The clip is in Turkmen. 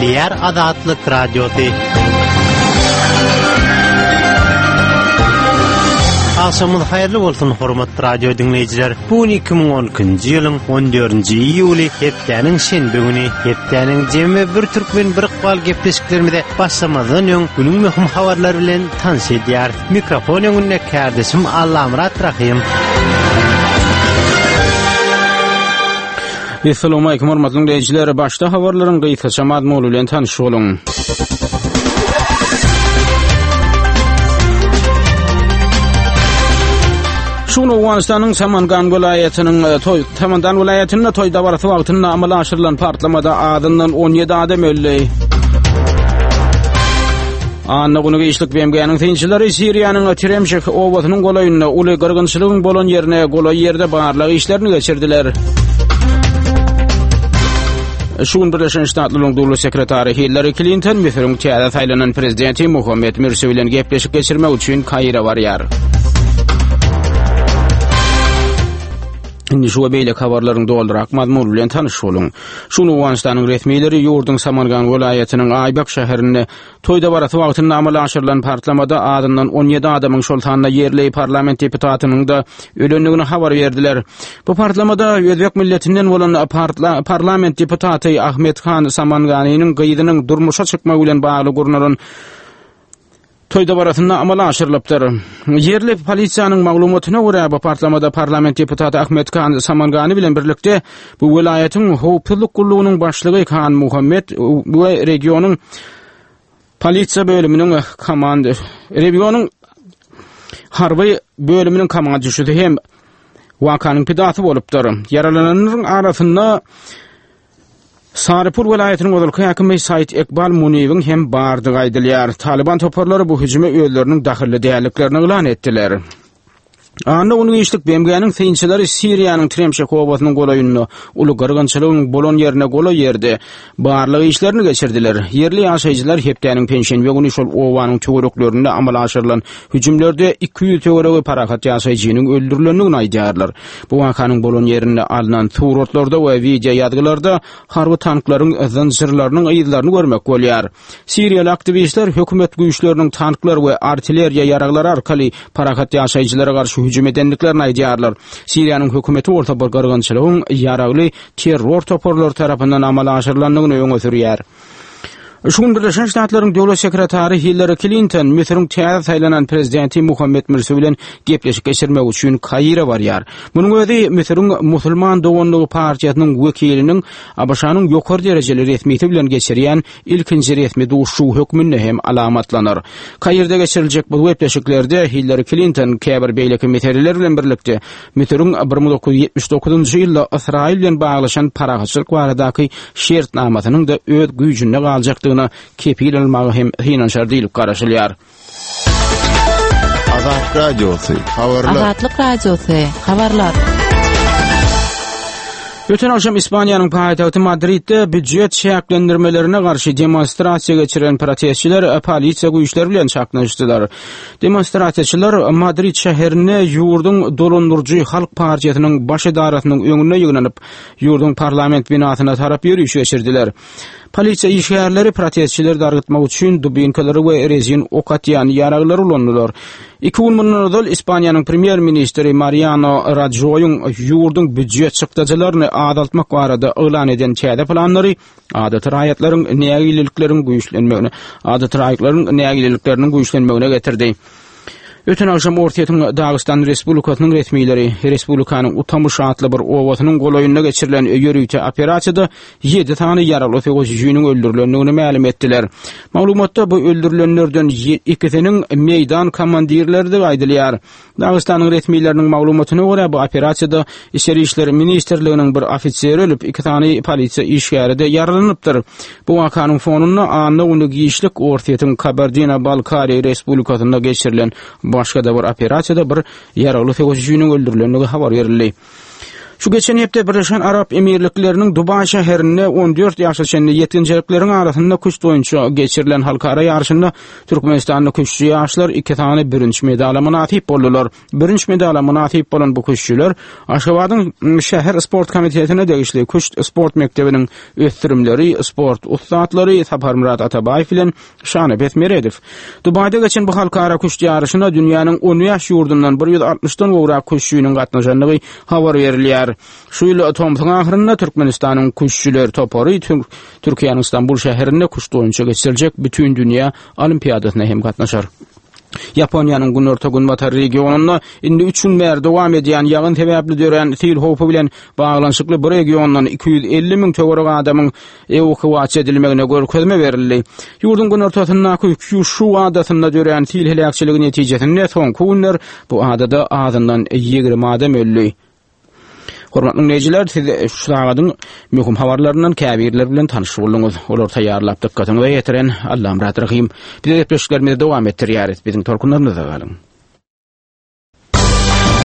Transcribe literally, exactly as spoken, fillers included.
Nükleer Azatlyk Radiosu. Akşamınız hayırlı bolsun hormatly radio dinleyijiler. Bu iki ming on ikinji ýylyň on dördünji iýuly hepdeniň şenbe güni hepdeniň jemme bir türkmen bir ykbal gepleşiklerinde başlamazdan öň günüň möhüm habarlary bilen tanış edýär. Mikrofon öňünde kardeşim Allamrat Rahim. Assalamu alaykum hormatly dinleyijiler. Başda habarlaryň gysgaça mazmuny bilen tanış boluň. Şunu Awganistanyň Samangan welaýatynyň toy Samangan welaýatynda toýda barasy wagtynda amala aşyrylan partlamada adından on ýedi adam öldü. Anna güni işlik B M G'niň synçylary Siriýanyň Tiremşik owasynyň golaýyna uly gyrgynçylygyň bolan ýerine golay ýerde barlyk işlerini geçirdiler. Şuun Birleşen Ştatlaryň Dowlat Sekretary Hillary Clinton Misiriň täze saýlanan prezidenti Muhammed Mursi bilen gepleşip geçirmek üçin Kaira barýar. Indi şu beýle habarlaryň doldurak mazmun bilen tanış boluň. Şunu Awganistanyň resmiýetleri ýurdun Samangan welaýatynyň Aýbak şäherinde toýda barasy wagtynda amala aşyrylan partlamada adından on ýedi adamyň şoltanyna ýerli parlament deputatynyň da ölendigini habar berdiler. Bu partlamada Özbek milletinden bolan parlament deputaty Ahmet Khan Samanganyň gyýdynyň durmuşa çykmagy bilen bagly gurnaran toýda barasynda amala aşyrylypdyr. Yerli polisiýanyň maglumatyna görä bu partlamada parlament deputaty Ahmet Khan Samangany bilen birlikde bu welaýatyň howpsuzlyk gullugynyň başlygy Khan Muhammed bu regionyň polisiýa bölüminiň komandy regionyň harby bölüminiň komandyşy hem wakanyň pidaty bolupdyr. Yaralananlaryň arasynda Sarıpur welaýatynyň özülki hakimy Said Ekbal Muniýewiň hem bardygy aýdylýar. Taliban toparlary bu hüjüme öýleriniň dahilli däýerliklerini elan etdiler. Anna onu işlik B M G'niň synçylary Siriýanyň Tiremşik owasynyň golaýyna uly gyrgynçylygyň bolan ýerine gola ýerde barlyk işlerini geçirdiler. Yerli ýaşaýjylar hepdeniň penşenbe güni şol owanyň töwereklerinde amala aşyrylan hüjümlerde iki ýüz töweregi parahat ýaşaýjynyň öldürilendigini aýdýarlar. Bu wakanyň bolan ýerinde alynan suratlarda we video ýadgylarda harby tanklaryň zynjirlarynyň aýdlaryny görmek bolýar. Siriýaly aktivistler hökümet güýçleriniň tanklar we artilleriýa ýaraglary arkaly parahat ýaşaýjylara garşy hüjüm edendiklerini aýdýarlar. Siriýanyň hökümeti orta bir gyrgynçylygyň ýaragly terror toparlary tarapyndan amala aşyrylandygyny öňe sürýär. Şuun Birleşen Ştatlaryň Dowlat Sekretary Hillary Clinton Misiriň täze saýlanan prezidenti Muhammed Mursi bilen gepleşip geçirmek üçin Kaira barýar. Munyň özi Misiriň Musulman Dowanlygy partiýasynyň wekiliniň A B Ş'nyň ýokary derejeli resmiýeti bilen geçirýän ilkinji resmi duşşu hökmünde hem alamatlanar. Kairde geçiriljek bu gepleşiklerde Hillary Clinton käbir beýleki meseleler bilen birlikde Misiriň bir ming dokuz ýuz ýetmiş dokuzunjy ýylda Israil bilen baglaşan paragatçylyk baradaky şertnamasynyň da öz güýjünde galjak kepil almagy hem hinansar diýilip garaşylýar. Azat Radiosu habarlar. Azatlyk Radiosu habarlar. Öten akşam İspaniýanyň paýtagty Madridde büdjet şäklendirmelerine garşy demonstrasiýa geçiren protestçiler polisiýa güýçleri bilen çaknaşdylar. Demonstrasiýaçylar Madrid şäherine ýurdun dolandyrjy Halk partiýasynyň baş idarasynyň öňüne ýyganyp ýurdun parlament binasyna tarap ýürüýüş geçirdiler. Polisiýa işgärleri protestçileri dargytmak üçin dubinkalary we rezin ok atýan ýaraglary ulandylar. iki gün bundan öňe İspaniýanyň premier ministri Mariano Rajoy'un ýurdun büdjet çykdyjylaryny adaltmak barada elan eden täze planlary adat raýatlaryň nägilikleriň güýçlenmegine, adat raýatlaryň nägililikleriniň güýçlenmegine getirdi. Öten akşam Ortaýa Dagestan Respublikasynyň resmiýetleri Respublikanyň Utamış atly bir owasynyň golaýyna geçirilen ýörüýte operasiýada ýedi tany ýaraly fegoçynyň öldürilendigini ma'lum etdiler. Maglumatda bu öldürilenlerden ikisiniň meýdan komandirleri diýip aýdylýar. Dagestanyň resmiýetleriniň maglumatyna görä bu operasiýada Içeri işler ministrliginiň bir ofiseri ölüp iki tany polisiýa işgäride ýaralanypdyr. Bu wakanyň fonunda anna uny giýişlik Ortaýa Kabardino-Balkariya Respublikasynda geçirilen başga da bir operasyada bir yaralı fegoçynyň öldürilenligi habar berildi. Şu geçen hepde Birleşen Arap Emirliklerinin Dubai şäherinde on dört ýaşa çenli ýetginçiliklerin arasynda kuş doýunça geçirilen halkara ýarşynda Türkmenistanly kuşçy ýaşlar iki tane birinci medala munatyp boldular. Birinci medala munatyp bolan bu kuşçular Aşgabatyň şäher sport komitetine degişli kuş sport mektebiniň ösdürimleri, sport ustatlary Sapar Murat Atabayew bilen Şanebet Meredew. Dubai'de geçen bu halkara kuşçy ýarşyna dünýäniň on ýaş ýurdundan bir ýüz altmışdan gowrak kuşçunyň gatnaşanlygy habar berilýär. Şu ýyl otomyň ahyrynda Türkmenistanyň kuşçular topary Türkiýanyň Istanbul şäherinde kuş doýunça geçiriljek bütün dünýä olimpiadasyna hem gatnaşar. Japoniýanyň Günorta Günbatar regionunda indi üç gün bäri dowam edýän ýagyn täbäpli dören sil howpy bilen baglanşykly bir regiondan iki yüz elli miň töwerek adamyň ewakuasiýa edilmegine görkezme berildi. Ýurdun günortasynda şu adatyna dören sil helakçyligi netijesinde son kunlar bu adada azyndan ýigirmi adam öldü. Hormatly dinleyijiler, siz şu sagatyň möhüm habarlaryndan käbirler bilen tanyş bolduňyz. Olar taýýarlap dikkatyňizi ýetiren Allahym rahim. Bize epeşlerimizi dowam etdirýäris. Biziň torkunlarymyzda galyň.